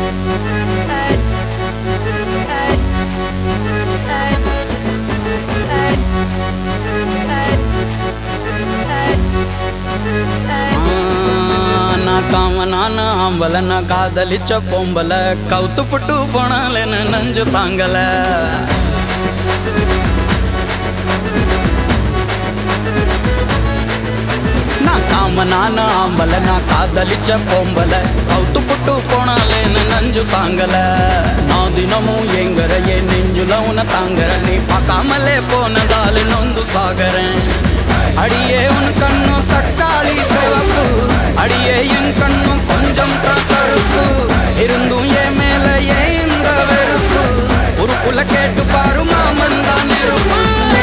காமனான ஆம்பல நான் காதலிச்ச பொம்பல கவுத்து புட்டு போனாலேன்னு நஞ்சு தாங்கல நான் காமனான ஆம்பல நான் காதலிச்ச பொம்பல கவுத்து புட்டு போனாலேன்னு நஞ்சு தாங்கல நான் தினமும் எங்கறையே நெஞ்சுல உன தாங்கற நீ பார்க்காமலே போனதால நொந்து சாகறேன் அடியே உன் கண்ணும் தக்காளி சிவப்பு அடியே என் கண்ணும் கொஞ்சம் கருப்பு இருந்தும் என் மேல ஏன் இந்த வெறுப்பு ஒரு குல கேட்டு பாரு மாமன் தான் நெருப்பு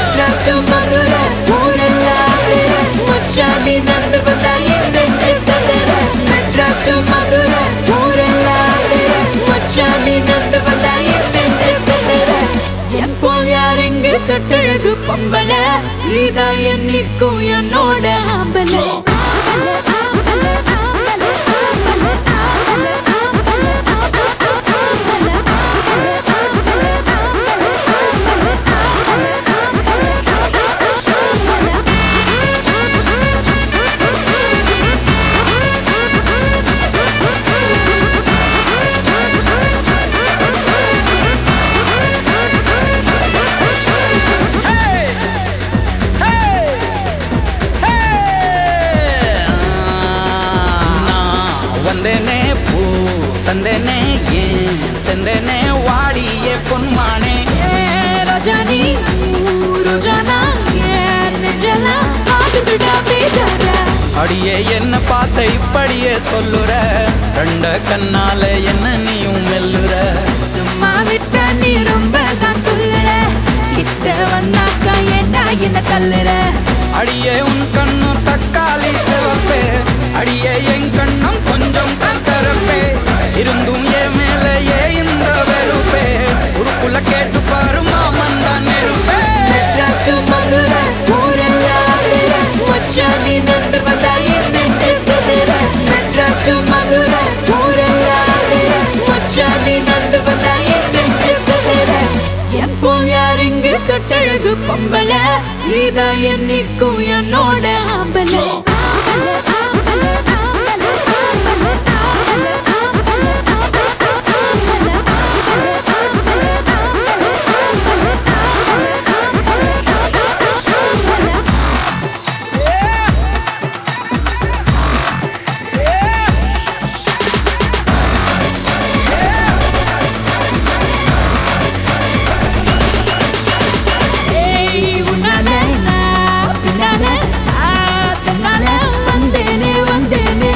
கட்டழகு பொம்பல இதா என்னைக்கும் என்னோட ஆம்பல வந்தேனே பூ தந்தேனே ஏன் செந்தேனே வாடியே பொன்மானே ரஜானி ரோஜானா நெஞ்சலா ஆடுடா பேஜார அடியே என்ன பார்த்த இப்படியே சொல்லுற ரெண்ட கண்ணால என்ன நீயும் மெல்லுற சும்மா விட்ட நீ ரொம்ப தான் துள்ளுற கிட்ட வந்தாக்கா ஏண்டா என்ன தள்ளுற அடியே உன் கண்ணும் தக்காளி சிவப்பே அடியே என் கண்ணும் கொஞ்சம் தரப்பே இருந்தும் என் மேல ஏ இந்த வெறுப்பே உருக்குள்ள கேட்டு பாரு மாமன் தான் நெருப்பே மதுரை ஊரெல்லாம் மச்சானி நண்டு வந்தா என்னென்று சொல்லுற மெட்ராஸ் டு மதுரை ஊரெல்லாம் மச்சானி நண்டு வந்தா என்னென்று சொல்லுற எப்போ யாருங்க கட்டழகு பொம்பல இதா என்னைக்கும் என்னோட ஆம்பல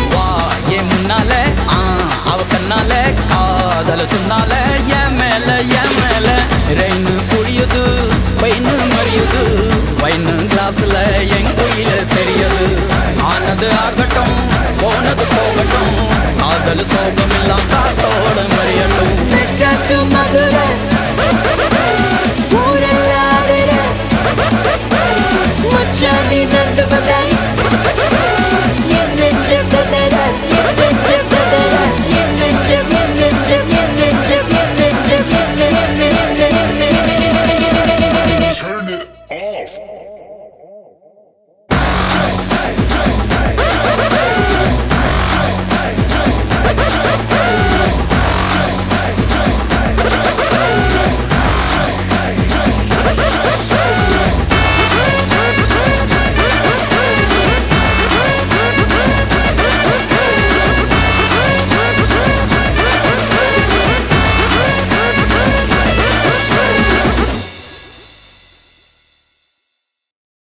அவ கண்ணால காதல சொன்னால என் மேல